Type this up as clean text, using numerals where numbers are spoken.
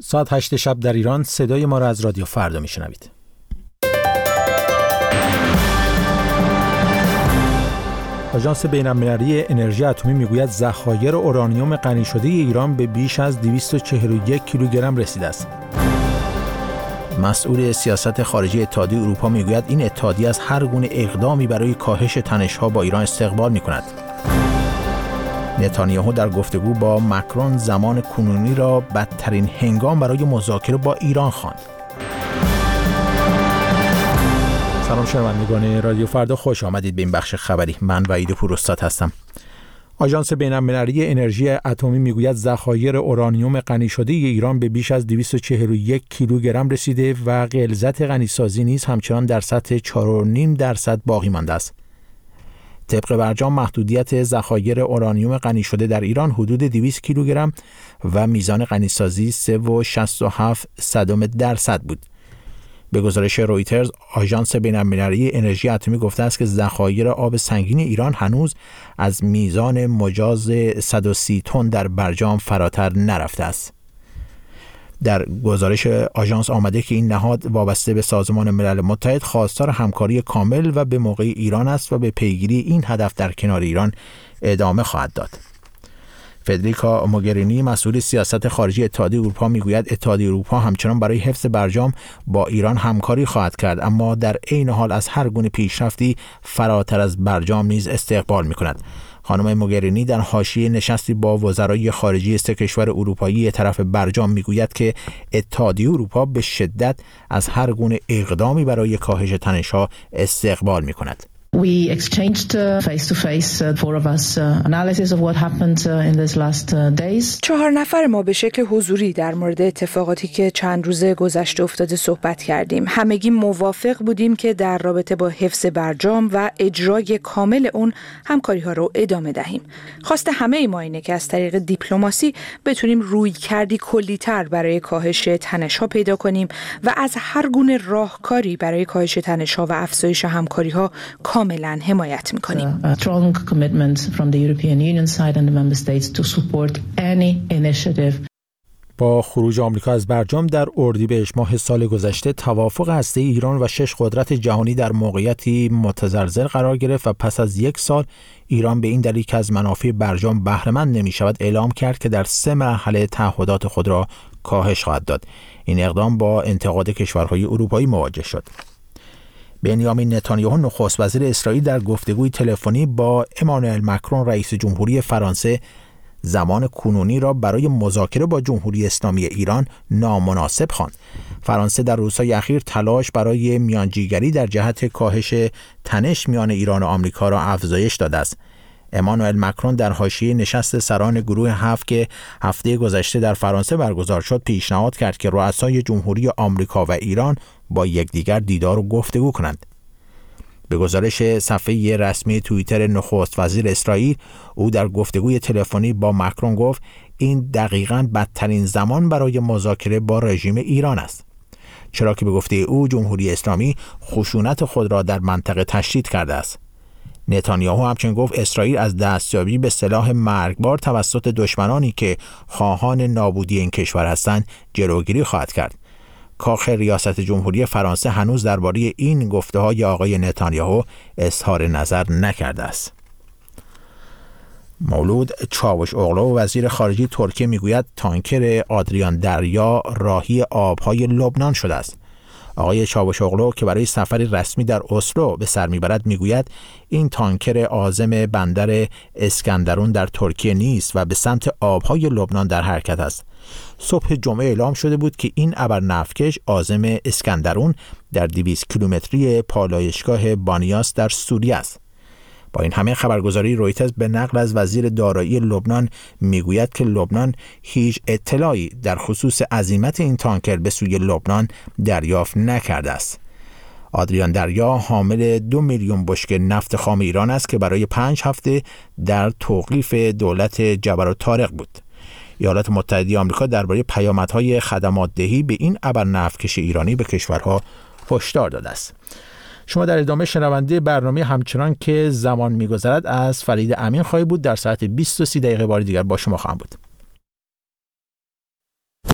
ساعت 8 شب در ایران صدای ما را از رادیو فردا میشنوید. آژانس بین‌المللی انرژی اتمی میگوید ذخایر اورانیوم غنی شده ایران به بیش از 241 کیلوگرم رسیده است. مسئول سیاست خارجی اتحادیه اروپا میگوید این اتحادیه از هر گونه اقدامی برای کاهش تنش‌ها با ایران استقبال می‌کند. نتانیاهو در گفتگو با مکرون زمان کنونی را بدترین هنگام برای مذاکره با ایران خواند. سلام شنوندگان رادیو فردا، خوش آمدید به این بخش خبری. من وحید پوراستاد هستم. آژانس بین‌المللی انرژی اتمی میگوید ذخایر اورانیوم غنی شده ایران به بیش از 241 کیلوگرم رسیده و غلظت غنیسازی نیز همچنان در سطح 4.5% باقی مانده است. طبق برجام محدودیت ذخایر اورانیوم غنی شده در ایران حدود 200 کیلوگرم و میزان غنیسازی 3.67% بود. به گزارش رویترز، آژانس بین‌المللی انرژی اتمی گفته است که ذخایر آب سنگین ایران هنوز از میزان مجاز 130 تن در برجام فراتر نرفته است. در گزارش آژانس آمده که این نهاد وابسته به سازمان ملل متحد خواستار همکاری کامل و به موقع ایران است و به پیگیری این هدف در کنار ایران ادامه خواهد داد. فدریکا موگرینی مسئول سیاست خارجی اتحادیه اروپا میگوید اتحادیه اروپا همچنان برای حفظ برجام با ایران همکاری خواهد کرد، اما در عین حال از هر گونه پیشرفتی فراتر از برجام نیز استقبال می‌کند. خانم موگرینی در حاشیه نشستی با وزرای خارجه 3 کشور اروپایی طرف برجام میگوید که اتحادیه اروپا به شدت از هر گونه اقدامی برای کاهش تنش‌ها استقبال می‌کند. We exchanged face-to-face, four of us, analysis of what happened in these last days. 4 نفر ما به شکل حضوری در مورد اتفاقاتی که چند روز گذشته افتاده صحبت کردیم. همگی موافق بودیم که در رابطه با حفظ برجام و اجرای کامل اون همکاری‌ها رو ادامه دهیم. خواست همه ما اینه که از طریق دیپلماسی بتونیم رویکردی کلی‌تر برای کاهش تنش‌ها پیدا کنیم و از هر گونه راهکاری برای کاهش تنش‌ها و افزایش همکاری‌ها کاملا حمایت می‌کنیم. A strong commitment from the European Union side and the member states to support any initiative. با خروج آمریکا از برجام در اردیبهشت ماه سال گذشته توافق هسته‌ای ایران و 6 قدرت جهانی در موقعیتی متزلزل قرار گرفت و پس از 1 سال ایران به این دلیل که از منافع برجام بهره مند نمی‌شود اعلام کرد که در 3 مرحله تعهدات خود را کاهش خواهد داد. این اقدام با انتقاد کشورهای اروپایی مواجه شد. بنیامین نتانیاهو نخست وزیر اسرائیل در گفتگوی تلفنی با امانوئل مکرون رئیس جمهوری فرانسه زمان کنونی را برای مذاکره با جمهوری اسلامی ایران نامناسب خواند. فرانسه در روزهای اخیر تلاش برای میانجیگری در جهت کاهش تنش میان ایران و آمریکا را افزایش داده است. امانوئل مکرون در حاشیه نشست سران گروه 7 که هفته گذشته در فرانسه برگزار شد پیشنهاد کرد که رؤسای جمهوری آمریکا و ایران با یکدیگر دیدار و گفتگو کنند. به گزارش صفحه رسمی توییتر نخست وزیر اسرائیل، او در گفتگوی تلفنی با مکرون گفت این دقیقاً بدترین زمان برای مذاکره با رژیم ایران است، چرا که به گفته او جمهوری اسلامی خشونت خود را در منطقه تشدید کرده است. نتانیاهو همچنین گفت اسرائیل از دستیابی به سلاح مرگبار توسط دشمنانی که خواهان نابودی این کشور هستند جلوگیری خواهد کرد. کاخ ریاست جمهوری فرانسه هنوز درباره این گفته‌های آقای نتانیاهو اظهار نظر نکرده است. مولود چاوشاغلو وزیر خارجه ترکیه میگوید تانکر آدریان دریا راهی آبهای لبنان شده است. آقای چاوشاغلو که برای سفری رسمی در اسلو به سر میبرد میگوید این تانکر عازم بندر اسکندرون در ترکیه نیست و به سمت آبهای لبنان در حرکت است. صبح جمعه اعلام شده بود که این ابرنفتکش عازم اسکندرون در 200 کیلومتری پالایشگاه بانیاس در سوریه است. با این همه خبرگزاری رویترز به نقل از وزیر دارایی لبنان میگوید که لبنان هیچ اطلاعی در خصوص عزیمت این تانکر به سوی لبنان دریافت نکرده است. آدریان دریا حامل 2 میلیون بشکه نفت خام ایران است که برای 5 هفته در توقیف دولت جبر الطارق بود. ایالات متحده آمریکا درباره پیامدهای خدمات دهی به این ابرنفتکش ایرانی به کشورها هشدار داده است. شما در ادامه شنونده برنامه همچنان که زمان می‌گذرد از فرید امین خواهید بود. در ساعت 20:30 بار دیگر با شما خواهم بود.